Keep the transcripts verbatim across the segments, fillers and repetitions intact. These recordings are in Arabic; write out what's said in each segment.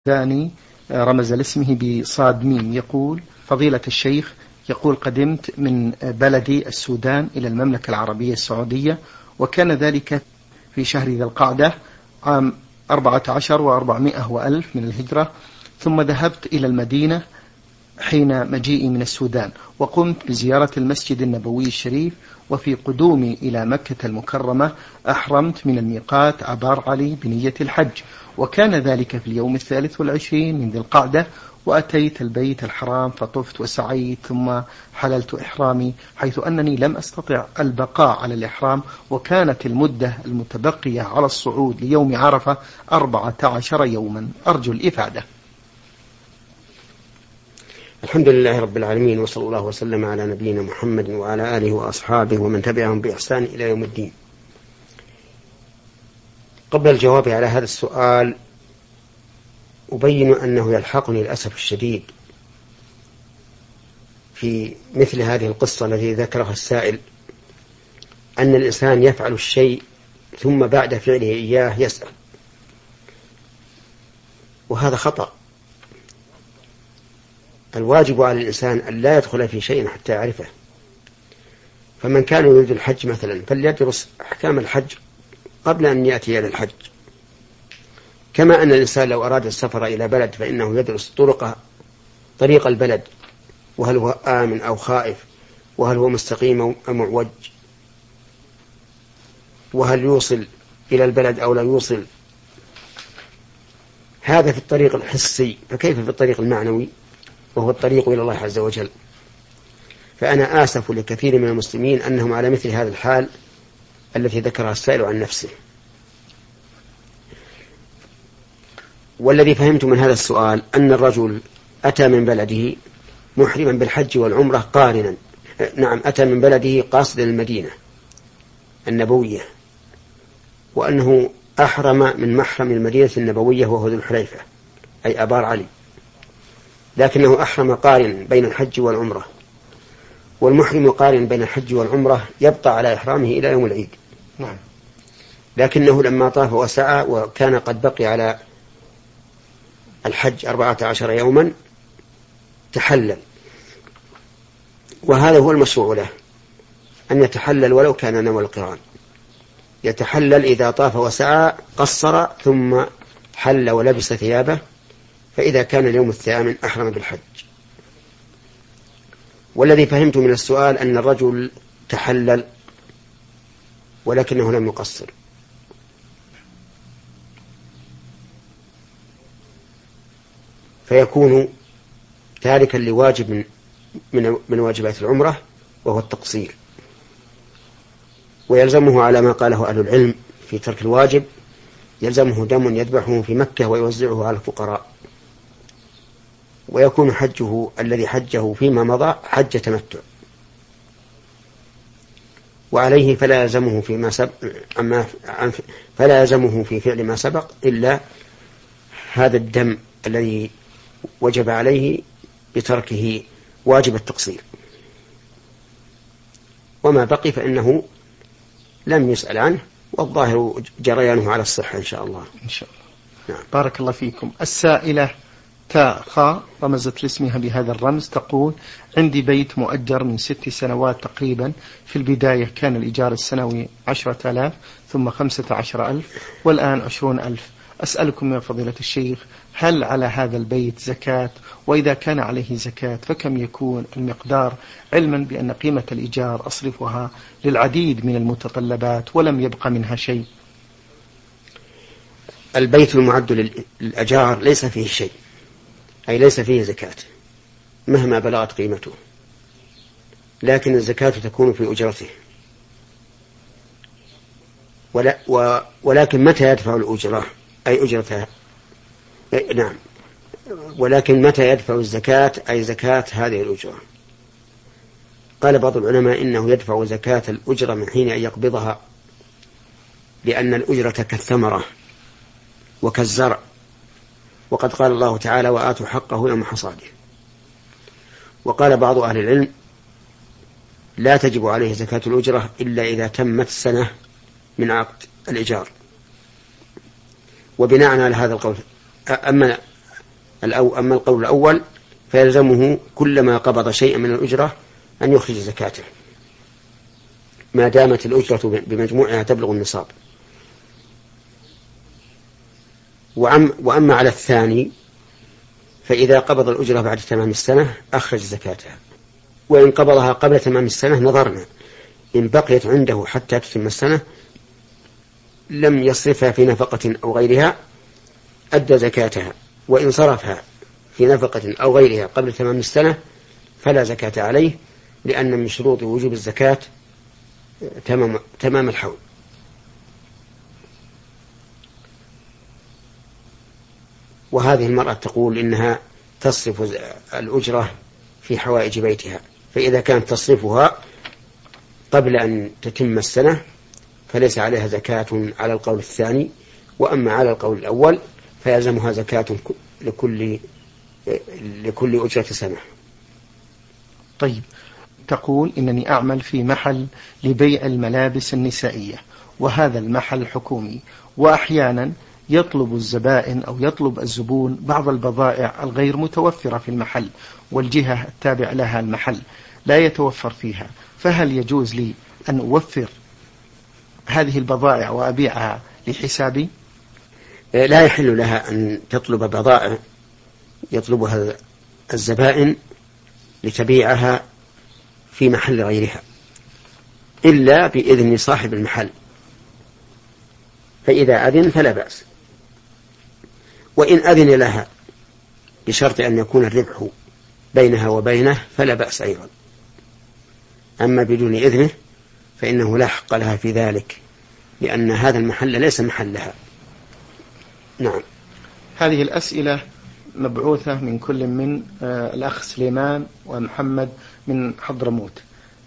الثاني رمز لاسمه بصاد ميم، يقول: فضيلة الشيخ، يقول: قدمت من بلدي السودان إلى المملكة العربية السعودية، وكان ذلك في شهر ذي القعدة عام أربعة عشر وأربعمائة وألف من الهجرة، ثم ذهبت إلى المدينة حين مجيئي من السودان، وقمت بزيارة المسجد النبوي الشريف، وفي قدومي إلى مكة المكرمة أحرمت من الميقات عبار علي بنية الحج، وكان ذلك في اليوم الثالث والعشرين من ذي القعدة، وأتيت البيت الحرام فطفت وسعيت ثم حللت إحرامي، حيث أنني لم أستطع البقاء على الإحرام، وكانت المدة المتبقية على الصعود ليوم عرفة أربعة عشر يوما. أرجو الإفادة. الحمد لله رب العالمين، وصلى الله وسلم على نبينا محمد وعلى آله وأصحابه ومن تبعهم بإحسان إلى يوم الدين. قبل الجواب على هذا السؤال أبين أنه يلحقني للأسف الشديد في مثل هذه القصة التي ذكرها السائل أن الإنسان يفعل الشيء ثم بعد فعله إياه يسأل، وهذا خطأ. الواجب على الإنسان أن لا يدخل في شيء حتى يعرفه. فمن كان يريد الحج مثلا فليدرس أحكام الحج قبل أن يأتي إلى الحج، كما أن الإنسان لو أراد السفر إلى بلد فإنه يدرس طرق طريق البلد، وهل هو آمن أو خائف، وهل هو مستقيم أو معوج، وهل يوصل إلى البلد أو لا يوصل. هذا في الطريق الحسي، فكيف في الطريق المعنوي وهو الطريق إلى الله عز وجل؟ فأنا آسف لكثير من المسلمين أنهم على مثل هذا الحال التي ذكرها السائل عن نفسه. والذي فهمت من هذا السؤال أن الرجل أتى من بلده محرما بالحج والعمرة قارنا، نعم أتى من بلده قاصدا المدينة النبوية، وأنه أحرم من محرم المدينة النبوية وهو ذو الحليفة أي أبار علي، لكنه أحرم قارن بين الحج والعمرة، والمحرم قارن بين الحج والعمرة يبقى على إحرامه إلى يوم العيد. نعم. لكنه لما طاف وسعى وكان قد بقي على الحج أربعة عشر يوما تحلل، وهذا هو المشروع له، أن يتحلل ولو كان نوى القران. يتحلل إذا طاف وسعى قصر ثم حل ولبس ثيابه، فإذا كان اليوم الثامن أحرم بالحج. والذي فهمت من السؤال أن الرجل تحلل ولكنه لم يقصر، فيكون تاركا لواجب من, من, من واجبات العمرة وهو التقصير، ويلزمه على ما قاله أهل العلم في ترك الواجب، يلزمه دم يذبحه في مكة ويوزعه على الفقراء، ويكون حجه الذي حجه فيما مضى حج تمتع، وعليه فلا يلزمه فيما سبق فلا يلزمه في فعل ما سبق إلا هذا الدم الذي وجب عليه بتركه واجب التقصير، وما بقي فإنه لم يسأل عنه، والظاهر جريانه على الصحة إن شاء الله. إن شاء الله. نعم. بارك الله فيكم. السائلة تاء خاء رمزت لاسمها بهذا الرمز، تقول: عندي بيت مؤجر من ست سنوات تقريبا، في البداية كان الإيجار السنوي عشرة آلاف ثم خمسة عشر ألف والآن عشرون ألف. أسألكم يا فضيلة الشيخ، هل على هذا البيت زكاة؟ وإذا كان عليه زكاة فكم يكون المقدار، علما بأن قيمة الإيجار أصرفها للعديد من المتطلبات ولم يبقى منها شيء؟ البيت المعد للأجار ليس فيه شيء، أي ليس فيه زكاة مهما بلغت قيمته، لكن الزكاة تكون في أجرته. ولا و ولكن متى يدفع الأجرة أي أجرتها؟ نعم، ولكن متى يدفع الزكاة أي زكاة هذه الأجرة؟ قال بعض العلماء إنه يدفع زكاة الأجرة من حين أن يقبضها، لأن الأجرة كالثمرة وكالزرع، وقد قال الله تعالى: وآتوا حقه يوم حصاده. وقال بعض أهل العلم: لا تجب عليه زكاة الأجرة إلا إذا تمت سنة من عقد الإيجار. وبناء على هذا القول أما الأو أما القول الأول فيلزمه كلما قبض شيئا من الأجرة أن يخرج زكاته ما دامت الأجرة بمجموعها تبلغ النصاب. وأما على الثاني فإذا قبض الأجرة بعد تمام السنة أخرج زكاتها، وإن قبضها قبل تمام السنة نظرنا إن بقيت عنده حتى تتم السنة لم يصرفها في نفقة أو غيرها أدى زكاتها، وإن صرفها في نفقة أو غيرها قبل تمام السنة فلا زكاة عليه، لأن من شروط وجوب الزكاة تمام, تمام الحول. وهذه المرأة تقول إنها تصرف الأجرة في حوائج بيتها، فإذا كانت تصرفها قبل أن تتم السنة فليس عليها زكاة على القول الثاني، وأما على القول الأول فيلزمها زكاة لكل لكل أجرة سنة. طيب، تقول إنني أعمل في محل لبيع الملابس النسائية، وهذا المحل حكومي، وأحيانا يطلب الزبائن أو يطلب الزبون بعض البضائع الغير متوفرة في المحل، والجهة التابع لها المحل لا يتوفر فيها، فهل يجوز لي أن أوفر هذه البضائع وأبيعها لحسابي؟ لا يحل لها أن تطلب بضائع يطلبها الزبائن لتبيعها في محل غيرها إلا بإذن صاحب المحل، فإذا أذن فلا بأس، وإن أذن لها بشرط أن يكون الربح بينها وبينه فلا بأس أيضا. أما بدون إذنه فإنه لا حق لها في ذلك، لأن هذا المحل ليس محلها. نعم. هذه الأسئلة مبعوثة من كل من آه الأخ سليمان ومحمد من حضرموت.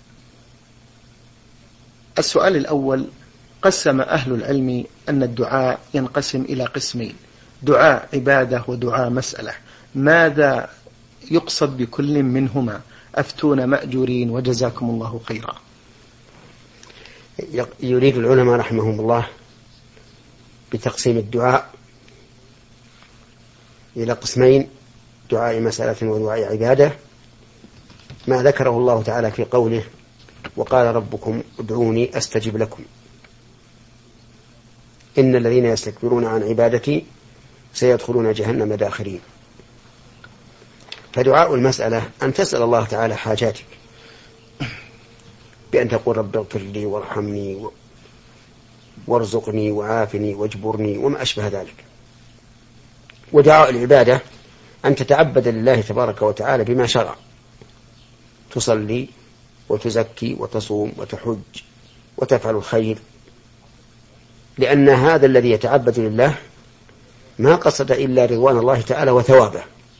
السؤال الأول: قسم أهل العلم أن الدعاء ينقسم إلى قسمين، دعاء عبادة ودعاء مسألة، ماذا يقصد بكل منهما؟ أفتون مأجورين وجزاكم الله خيرا. يريد العلماء رحمهم الله بتقسيم الدعاء إلى قسمين، دعاء مسألة ودعاء عبادة، ما ذكره الله تعالى في قوله: وقال ربكم ادعوني أستجب لكم إن الذين يستكبرون عن عبادتي سيدخلون جهنم داخرين. فدعاء المسألة أن تسأل الله تعالى حاجاتك بأن تقول رب اغفر لي وارحمني وارزقني وعافني واجبرني وما أشبه ذلك. ودعاء العبادة أن تتعبد لله تبارك وتعالى بما شرع، تصلي وتزكي وتصوم وتحج وتفعل الخير، لأن هذا الذي يتعبد لله ما قصد إلا رضوان الله تعالى وثوابه،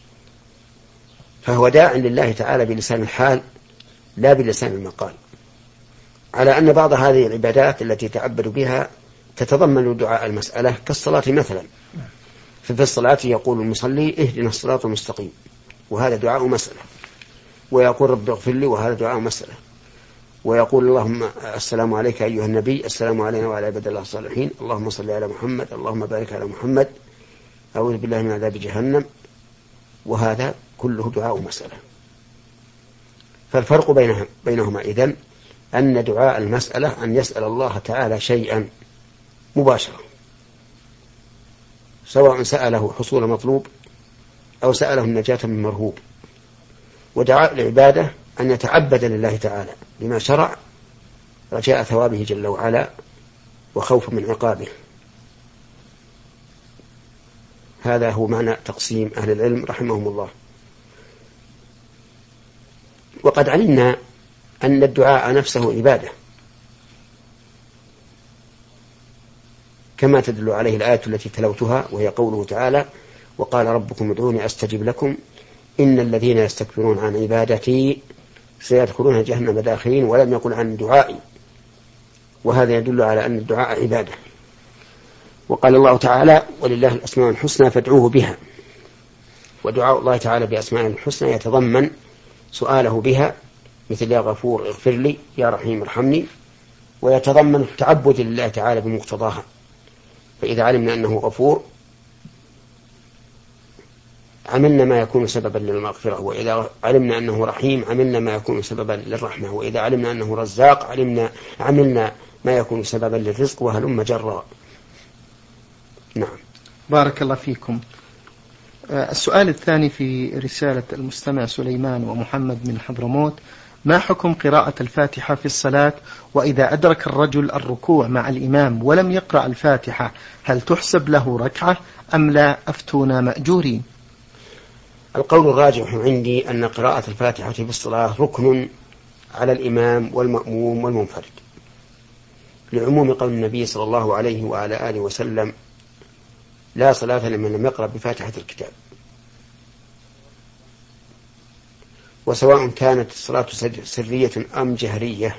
فهو داع لله تعالى بلسان الحال لا بلسان المقال، على أن بعض هذه العبادات التي يتعبد بها تتضمن دعاء المسألة كالصلاة مثلا، ففي الصلاة يقول المصلي اهدنا الصراط المستقيم وهذا دعاء مسألة، ويقول رب اغفر لي وهذا دعاء مسألة، ويقول اللهم السلام عليك أيها النبي السلام علينا وعلى عباد الله الصالحين اللهم صل على محمد اللهم بارك على محمد أعوذ بالله من عذاب جهنم، وهذا كله دعاء مسألة. فالفرق بينهم بينهما إذن أن دعاء المسألة أن يسأل الله تعالى شيئا مباشرة، سواء سأله حصول مطلوب أو سأله النجاة من مرهوب. ودعاء العبادة أن يتعبد لله تعالى بما شرع رجاء ثوابه جل وعلا وخوف من عقابه. هذا هو معنى تقسيم أهل العلم رحمهم الله. وقد علمنا أن الدعاء نفسه عبادة، كما تدل عليه الآية التي تلوتها وهي قوله تعالى: وقال ربكم ادعوني أستجب لكم إن الذين يستكبرون عن عبادتي سيدخلون جهنم داخرين، ولم يقل عن دعائي، وهذا يدل على أن الدعاء عبادة. وقال الله تعالى: ولله الأسماء الحسنى فادعوه بها. ودعاء الله تعالى بأسماء الحسنى يتضمن سؤاله بها، مثل يا غفور اغفر لي يا رحيم ارحمني، ويتضمن التعبد لله تعالى بمقتضاها. فإذا علمنا أنه غفور عملنا ما يكون سببا للمغفرة، وإذا علمنا أنه رحيم عملنا ما يكون سببا للرحمة، وإذا علمنا أنه رزاق علمنا عملنا ما يكون سببا للرزق، وهلم جرا. نعم. بارك الله فيكم. السؤال الثاني في رسالة المستمع سليمان ومحمد من حضرموت: ما حكم قراءة الفاتحة في الصلاة؟ وإذا أدرك الرجل الركوع مع الإمام ولم يقرأ الفاتحة هل تحسب له ركعة أم لا؟ أفتونا مأجورين. القول الراجح عندي أن قراءة الفاتحة في الصلاة ركن على الإمام والمأموم والمنفرد، لعموم قول النبي صلى الله عليه وعلى آله وسلم: لا صلاة لمن لم يقرأ بفاتحة الكتاب. وسواء كانت الصلاة سرية أم جهرية،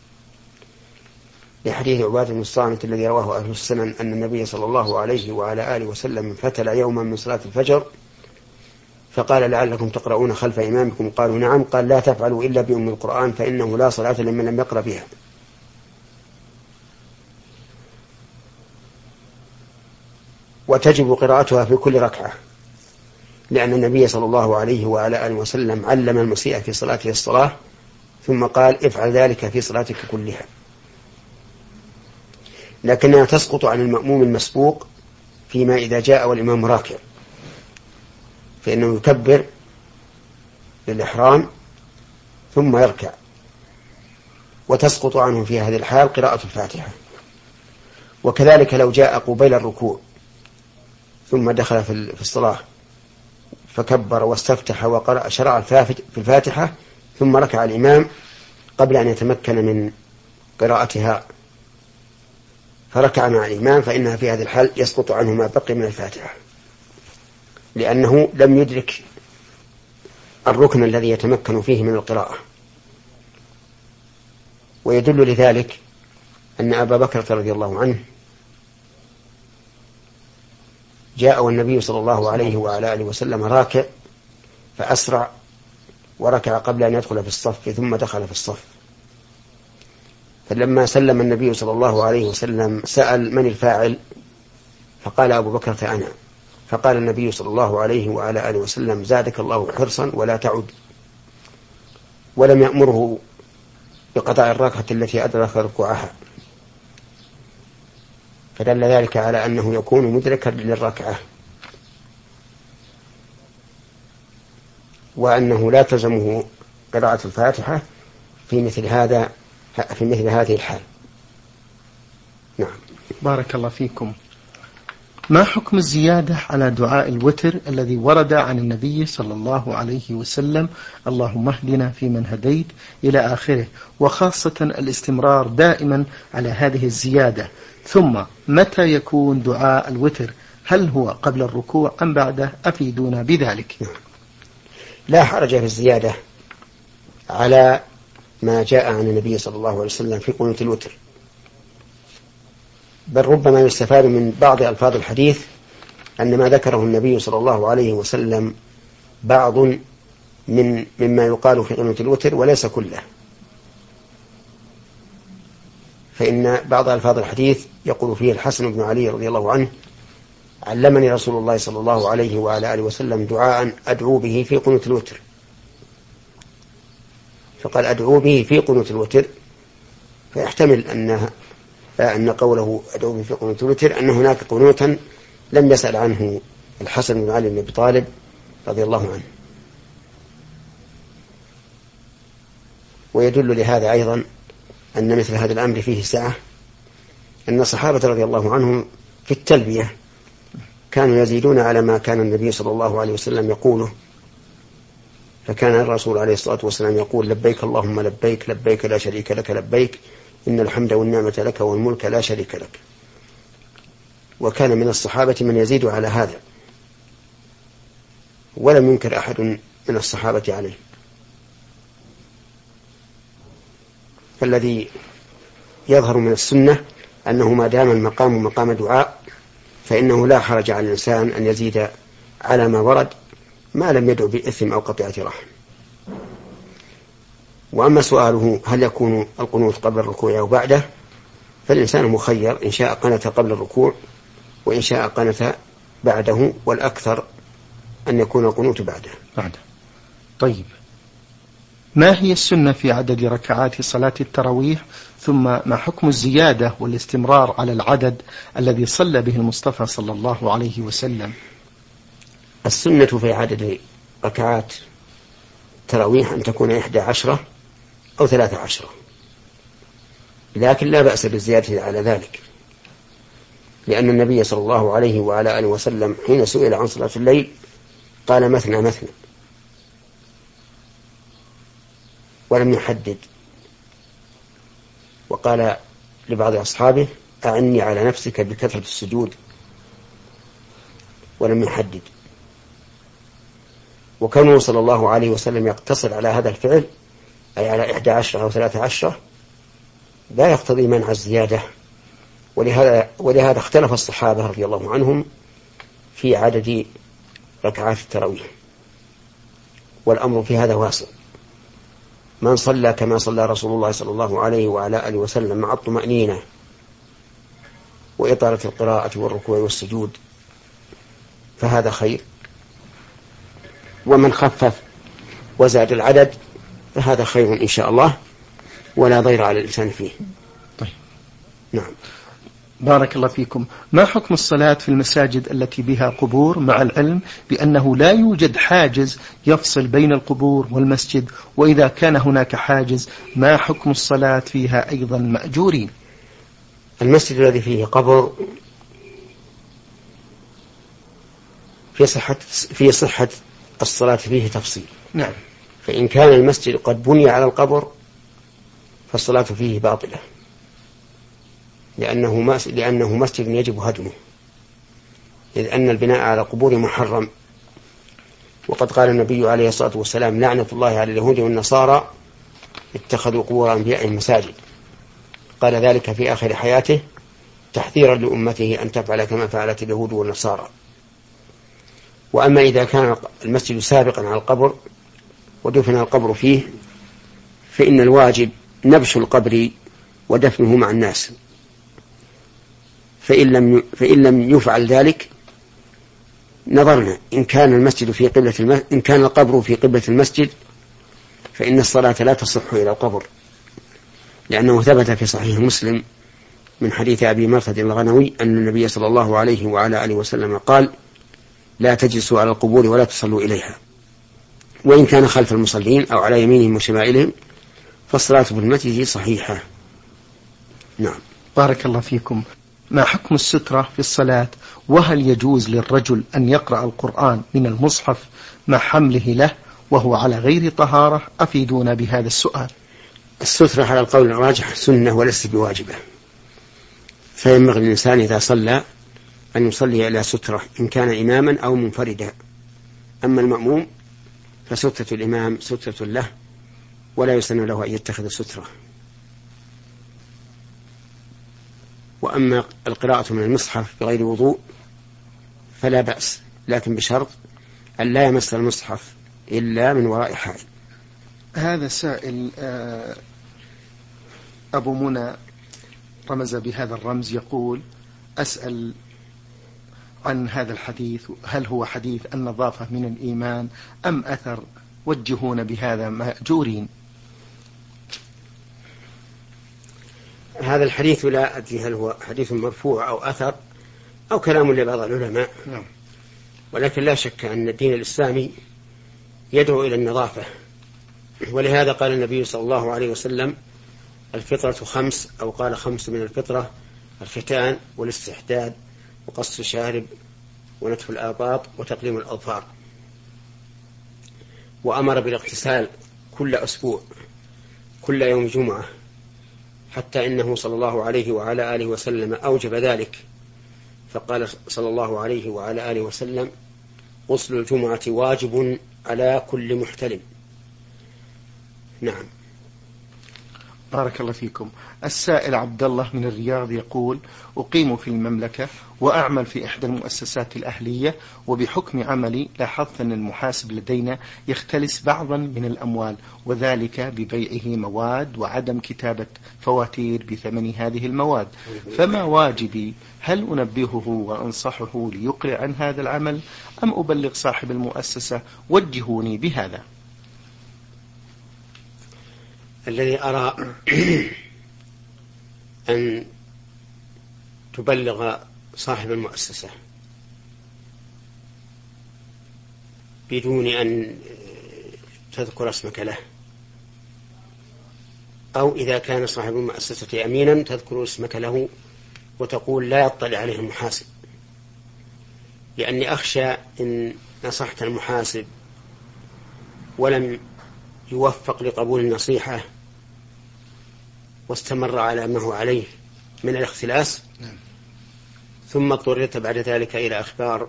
لحديث عبادة بن الصامت الذي رواه أهل السنن أن النبي صلى الله عليه وعلى آله وسلم فتل يوما من صلاة الفجر فقال: لعلكم تقرؤون خلف إمامكم؟ قالوا: نعم. قال: لا تفعلوا إلا بأم القرآن فإنه لا صلاة لمن لم يقرأ بها. وتجب قراءتها في كل ركعة، لأن النبي صلى الله عليه وعلى آله وسلم علم المسيء في صلاته الصلاة ثم قال: افعل ذلك في صلاتك كلها. لكنها تسقط عن المأموم المسبوق فيما إذا جاء والإمام راكع، فإنه يكبر للإحرام ثم يركع، وتسقط عنه في هذه الحال قراءة الفاتحة. وكذلك لو جاء قبيل الركوع ثم دخل في الصلاة فكبر واستفتح وقرأ شرع في الفاتحة ثم ركع الإمام قبل أن يتمكن من قراءتها فركع مع الإمام، فإنها في هذه الحال يسقط عنه ما بقي من الفاتحة، لأنه لم يدرك الركن الذي يتمكن فيه من القراءة. ويدل لذلك أن أبا بكر رضي الله عنه جاء والنبي صلى الله عليه وعلى آله وسلم راكع فأسرع وركع قبل أن يدخل في الصف ثم دخل في الصف، فلما سلم النبي صلى الله عليه وسلم سأل: من الفاعل؟ فقال: أبو بكر أنا. فقال النبي صلى الله عليه وعلى آله وسلم: زادك الله حرصا ولا تعد. ولم يأمره بقضاء الركعة التي أدرك ركوعها، فدل ذلك على أنه يكون مدركا للركعة، وأنه لا تلزمه قراءة الفاتحة في مثل هذا في مثل هذه الحال. نعم. بارك الله فيكم. ما حكم الزيادة على دعاء الوتر الذي ورد عن النبي صلى الله عليه وسلم: اللهم اهدنا فيمن هديت إلى آخره، وخاصة الاستمرار دائما على هذه الزيادة؟ ثم متى يكون دعاء الوتر؟ هل هو قبل الركوع أم بعده؟ أفيدونا بذلك. لا حرج في الزيادة على ما جاء عن النبي صلى الله عليه وسلم في قنوت الوتر، بل ربما يستفاد من بعض ألفاظ الحديث أن ما ذكره النبي صلى الله عليه وسلم بعض من مما يقال في قنوت الوتر وليس كله. فإن بعض ألفاظ الحديث يقول فيه الحسن بن علي رضي الله عنه: علمني رسول الله صلى الله عليه وعلى آله وسلم دعاء أدعو به في قنوت الوتر، فقال: أدعو به في قنوت الوتر، فيحتمل أن أن قوله أدعو به في قنوت الوتر أن هناك قنوتا لم يسأل عنه الحسن بن علي بن أبي طالب رضي الله عنه. ويدل لهذا أيضا أن مثل هذا الأمر فيه سعة، أن الصحابة رضي الله عنهم في التلبية كانوا يزيدون على ما كان النبي صلى الله عليه وسلم يقوله، فكان الرسول عليه الصلاة والسلام يقول: لبيك اللهم لبيك لبيك لا شريك لك لبيك إن الحمد والنعمة لك والملك لا شريك لك. وكان من الصحابة من يزيد على هذا، ولم ينكر أحد من الصحابة عليه. فالذي يظهر من السنة أنه ما دام المقام مقام دعاء فإنه لا حرج على الإنسان أن يزيد على ما ورد ما لم يدعو بإثم أو قطيعة رحم. وأما سؤاله هل يكون القنوت قبل الركوع أو بعده، فالإنسان مخير، إن شاء قنت قبل الركوع وإن شاء قنت بعده، والأكثر أن يكون القنوت بعده بعده. طيب، ما هي السنة في عدد ركعات صلاة التراويح؟ ثم ما حكم الزيادة والاستمرار على العدد الذي صلى به المصطفى صلى الله عليه وسلم؟ السنة في عدد ركعات تراويح أن تكون إحدى عشرة أو ثلاثة عشرة، لكن لا بأس بالزيادة على ذلك، لأن النبي صلى الله عليه وعلى آله وسلم حين سئل عن صلاة الليل قال مثنى مثنى ولم يحدد، وقال لبعض أصحابه أعني على نفسك بكثرة السجود ولم يحدد. وكونه صلى الله عليه وسلم يقتصر على هذا الفعل أي على إحدى عشرة أو ثلاثة عشرة لا يقتضي منع الزيادة، ولهذا, ولهذا اختلف الصحابة رضي الله عنهم في عدد ركعات التراويح، والأمر في هذا واسع. من صلى كما صلى رسول الله صلى الله عليه وعلى آله وسلم مع الطمأنينة وإطالة القراءة والركوع والسجود فهذا خير، ومن خفف وزاد العدد فهذا خير إن شاء الله ولا ضير على الإنسان فيه. طيب. نعم. بارك الله فيكم. ما حكم الصلاة في المساجد التي بها قبور، مع العلم بأنه لا يوجد حاجز يفصل بين القبور والمسجد، وإذا كان هناك حاجز ما حكم الصلاة فيها أيضا مأجورين؟ المسجد الذي فيه قبر في صحة, في صحة الصلاة فيه تفصيل. نعم. فإن كان المسجد قد بني على القبر فالصلاة فيه باطلة، لأنه, لأنه مسجد يجب هدمه، إذ أن البناء على قبور محرم. وقد قال النبي عليه الصلاة والسلام لعنة الله على اليهود والنصارى اتخذوا قبور أنبيائهم مساجد، قال ذلك في آخر حياته تحذيرا لأمته أن تفعل كما فعلت اليهود والنصارى. وأما إذا كان المسجد سابقا على القبر ودفن القبر فيه فإن الواجب نبش القبر ودفنه مع الناس، فإن لم فإن لم يفعل ذلك نظرنا إن كان المسجد في قبلة المسجد إن كان القبر في قبلة المسجد فإن الصلاة لا تصح إلى القبر، لأنه ثبت في صحيح مسلم من حديث أبي مرثد الغنوي أن النبي صلى الله عليه وعلى آله وسلم قال لا تجلسوا على القبور ولا تصلوا إليها، وإن كان خلف المصلين أو على يمينهم وشمائلهم فالصلاة في المسجد صحيحة. نعم. بارك الله فيكم. ما حكم السترة في الصلاة، وهل يجوز للرجل أن يقرأ القرآن من المصحف مع حمله له وهو على غير طهارة؟ أفيدونا بهذا السؤال. السترة على القول الراجح سنة وليست بواجبة، فينبغي الإنسان إذا صلى أن يصلي إلى سترة إن كان إماما أو منفردا. أما المأموم فسترة الإمام سترة له ولا يسن له أن يتخذ سترة. وأما القراءة من المصحف بغير وضوء فلا بأس، لكن بشرط أن لا يمس المصحف إلا من وراء حائل. هذا سائل أبو منى رمز بهذا الرمز يقول أسأل عن هذا الحديث، هل هو حديث النظافة من الإيمان أم أثر؟ وجهون بهذا مأجورين. هذا الحديث لا أدري هل هو حديث مرفوع أو أثر أو كلام لبعض العلماء، نعم. ولكن لا شك أن الدين الإسلامي يدعو إلى النظافة، ولهذا قال النبي صلى الله عليه وسلم الفطرة خمس، أو قال خمس من الفطرة: الختان والاستحداد وقص الشارب ونتف الآباط وتقليم الأظفار. وأمر بالاغتسال كل أسبوع كل يوم جمعة، حتى إنه صلى الله عليه وعلى آله وسلم أوجب ذلك، فقال صلى الله عليه وعلى آله وسلم: غسل الجمعة واجب على كل محتلم. نعم. بارك الله فيكم. السائل عبد الله من الرياض يقول: أقيم في المملكة وأعمل في إحدى المؤسسات الأهلية، وبحكم عملي لاحظت أن المحاسب لدينا يختلس بعضا من الأموال، وذلك ببيعه مواد وعدم كتابة فواتير بثمن هذه المواد، فما واجبي؟ هل أنبهه وأنصحه ليقلع عن هذا العمل أم أبلغ صاحب المؤسسة؟ وجهوني بهذا. الذي أرى أن تبلغ صاحب المؤسسة بدون أن تذكر اسمك له، أو إذا كان صاحب المؤسسة أمينا تذكر اسمك له وتقول لا يطلع عليه المحاسب، لأني أخشى إن نصحت المحاسب ولم يوفق لقبول النصيحة واستمر على ما هو عليه من الاختلاس، ثم اضطررت بعد ذلك إلى أخبار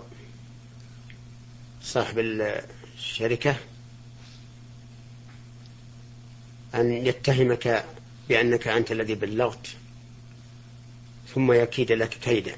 صاحب الشركة أن يتهمك بأنك أنت الذي بلغت ثم يكيد لك كيدا.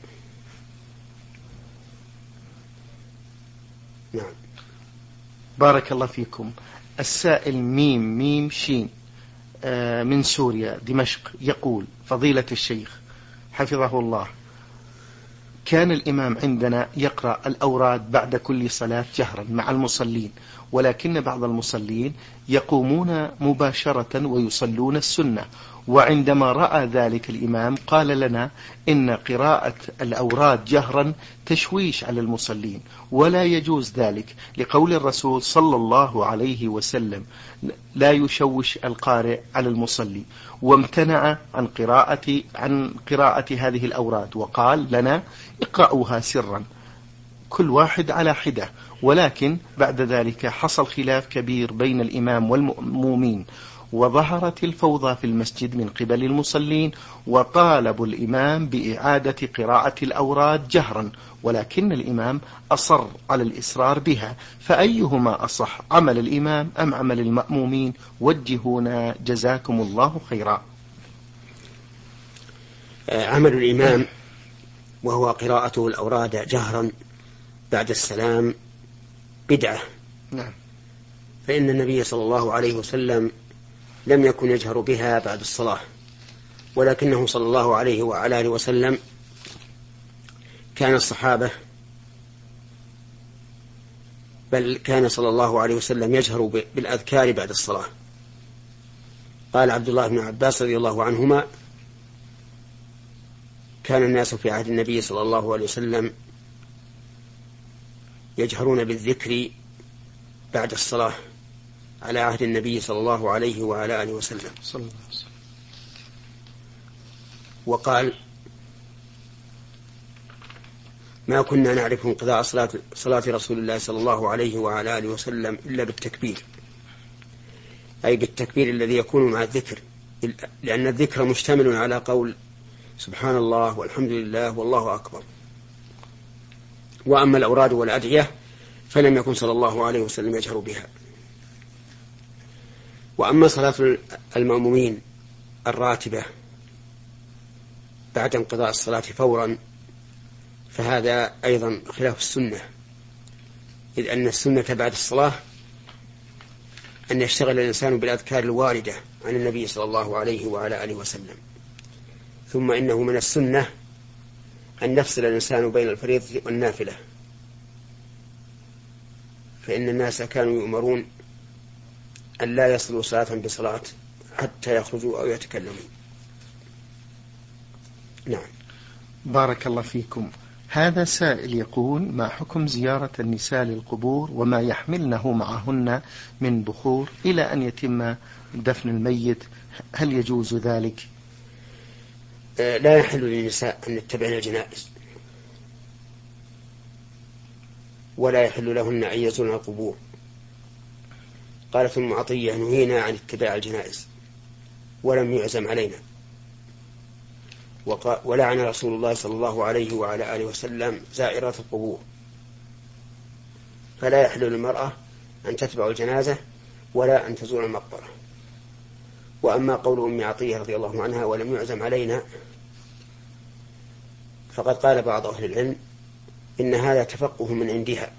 نعم. بارك الله فيكم. السائل ميم ميم شين من سوريا دمشق يقول: فضيلة الشيخ حفظه الله، كان الإمام عندنا يقرأ الأوراد بعد كل صلاة جهرا مع المصلين، ولكن بعض المصلين يقومون مباشرة ويصلون السنة، وعندما رأى ذلك الإمام قال لنا إن قراءة الأوراد جهرا تشويش على المصلين ولا يجوز ذلك، لقول الرسول صلى الله عليه وسلم: لا يشوش القارئ على المصلي، وامتنع عن قراءة عن قراءة هذه الأوراد، وقال لنا: اقرأوها سرا كل واحد على حدة. ولكن بعد ذلك حصل خلاف كبير بين الإمام والمأمومين، وظهرت الفوضى في المسجد من قبل المصلين، وطالبوا الإمام بإعادة قراءة الأوراد جهرا، ولكن الإمام أصر على الإصرار بها، فأيهما أصح، عمل الإمام أم عمل المأمومين؟ وجهونا جزاكم الله خيرا. عمل الإمام وهو قراءته الأوراد جهرا بعد السلام بدعة. نعم. فإن النبي صلى الله عليه وسلم لم يكن يجهر بها بعد الصلاة، ولكنه صلى الله عليه وعلى آله وسلم كان الصحابة بل كان صلى الله عليه وسلم يجهر بالأذكار بعد الصلاة. قال عبد الله بن عباس رضي الله عنهما: كان الناس في عهد النبي صلى الله عليه وسلم يجهرون بالذكر بعد الصلاة على عهد النبي صلى الله عليه وعلى آله وسلم. وقال: ما كنا نعرف انقضاء صلاة, صلاة رسول الله صلى الله عليه وعلى آله وسلم إلا بالتكبير، أي بالتكبير الذي يكون مع الذكر، لأن الذكر مشتمل على قول سبحان الله والحمد لله والله أكبر. وأما الأوراد والأدعية فلم يكن صلى الله عليه وسلم يجهر بها. وأما صلاة المأمومين الراتبة بعد انقضاء الصلاة فورا فهذا أيضا خلاف السنة، إذ أن السنة بعد الصلاة أن يشتغل الإنسان بالأذكار الواردة عن النبي صلى الله عليه وعلى آله وسلم. ثم إنه من السنة أن يفصل الإنسان بين الفريضة والنافلة، فإن الناس كانوا يؤمرون أن لا يصلوا صلاة بصلاة حتى يخرجوا أو يتكلموا. نعم. بارك الله فيكم. هذا سائل يقول: ما حكم زيارة النساء للقبور وما يحملنه معهن من بخور إلى أن يتم دفن الميت، هل يجوز ذلك؟ لا يحل للنساء أن يتبعن الجنائز، ولا يحل لهن أن يزورن القبور. قالت أم عطية: نهينا عن اتباع الجنائز ولم يعزم علينا. ولعن رسول الله صلى الله عليه وعلى آله وسلم زائرات القبور، فلا يحل للمرأة أن تتبع الجنازة ولا أن تزور المقبرة. وأما قول أم عطية رضي الله عنها ولم يعزم علينا، فقد قال بعض أهل العلم إن هذا تفقه من عندها،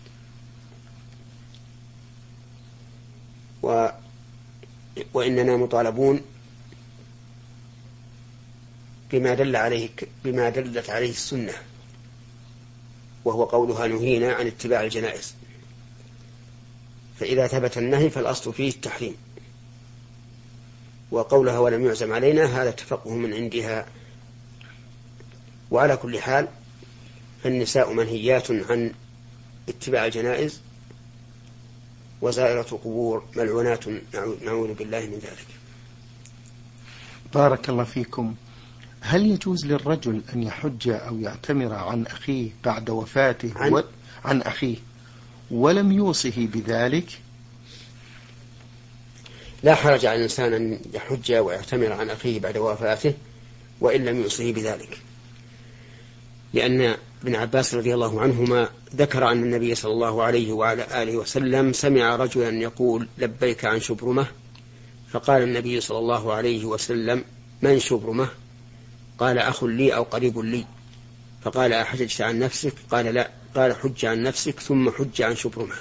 و وإننا مطالبون بما دل عليه بما دلت عليه السنة، وهو قولها نهينا عن اتباع الجنائز. فإذا ثبت النهي فالأصل فيه التحريم، وقولها ولم يعزم علينا هذا تفقه من عندها. وعلى كل حال فالنساء منهيات عن اتباع الجنائز، وزائرة قبور ملعونات نعوذ بالله من ذلك. بارك الله فيكم. هل يجوز للرجل أن يحج أو يعتمر عن أخيه بعد وفاته عن, و... عن أخيه ولم يوصه بذلك؟ لا حرج على الإنسان أن يحج ويعتمر عن أخيه بعد وفاته وإن لم يوصه بذلك، لأن ابن عباس رضي الله عنهما ذكر أن النبي صلى الله عليه وعلى آله وسلم سمع رجلا يقول لبيك عن شبرمة، فقال النبي صلى الله عليه وسلم من شبرمة؟ قال أخ لي أو قريب لي. فقال أحججت عن نفسك؟ قال لا. قال حج عن نفسك ثم حج عن شبرمة.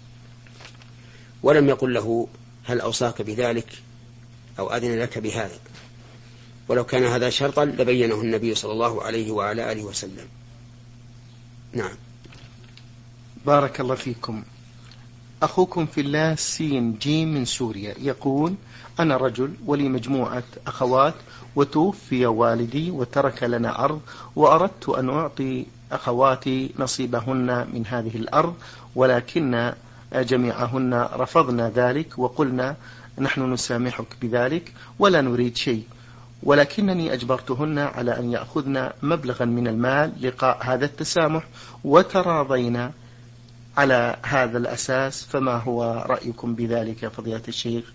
ولم يقل له هل أوصاك بذلك أو أذن لك بهذا، ولو كان هذا شرطا لبينه النبي صلى الله عليه وعلى آله وسلم. نعم. بارك الله فيكم. أخوكم في الله سين جيم من سوريا يقول أنا رجل ولي مجموعة أخوات وتوفي والدي وترك لنا أرض، وأردت أن أعطي أخواتي نصيبهن من هذه الأرض، ولكن جميعهن رفضنا ذلك وقلنا نحن نسامحك بذلك ولا نريد شيء، ولكنني أجبرتهن على أن يأخذن مبلغا من المال لقاء هذا التسامح وتراضينا على هذا الأساس، فما هو رأيكم بذلك يا فضيلة الشيخ؟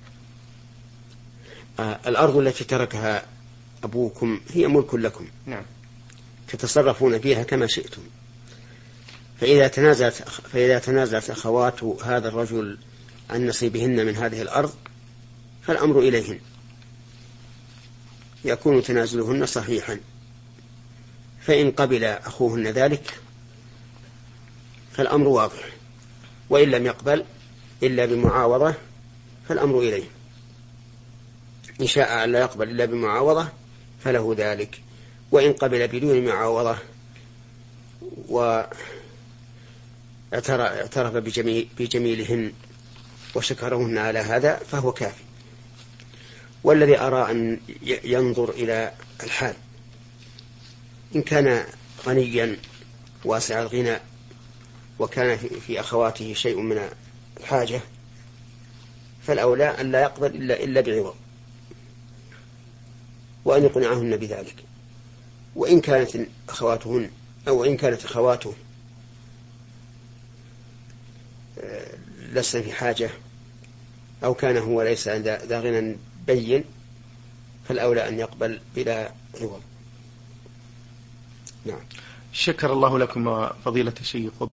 آه الأرض التي تركها أبوكم هي ملك لكم، نعم، تتصرفون فيها كما شئتم. فإذا تنازلت فإذا تنازلت أخوات هذا الرجل عن نصيبهن من هذه الأرض فالأمر إليهن، يكون تنازلهن صحيحا. فإن قبل أخوهن ذلك فالأمر واضح، وإن لم يقبل إلا بمعاوضة فالأمر إليه. إن شاء أن لا يقبل إلا بمعاوضة فله ذلك، وإن قبل بدون معاوضة واعترف بجميلهن وشكرهن على هذا فهو كافي. والذي أرى أن ينظر إلى الحال، إن كان غنيا واسع الغنى وكان في أخواته شيء من الحاجة فالأولى أن لا يقبل إلا, إلا بعوض، وأن يقنعهن بذلك. وإن كانت أخواتهن أو إن كانت أخواته لسنا في حاجة أو كان هو ليس ذا غنى بين فالأولى أن يقبل بلا عوض. نعم. شكر الله لكم فضيلة الشيخ.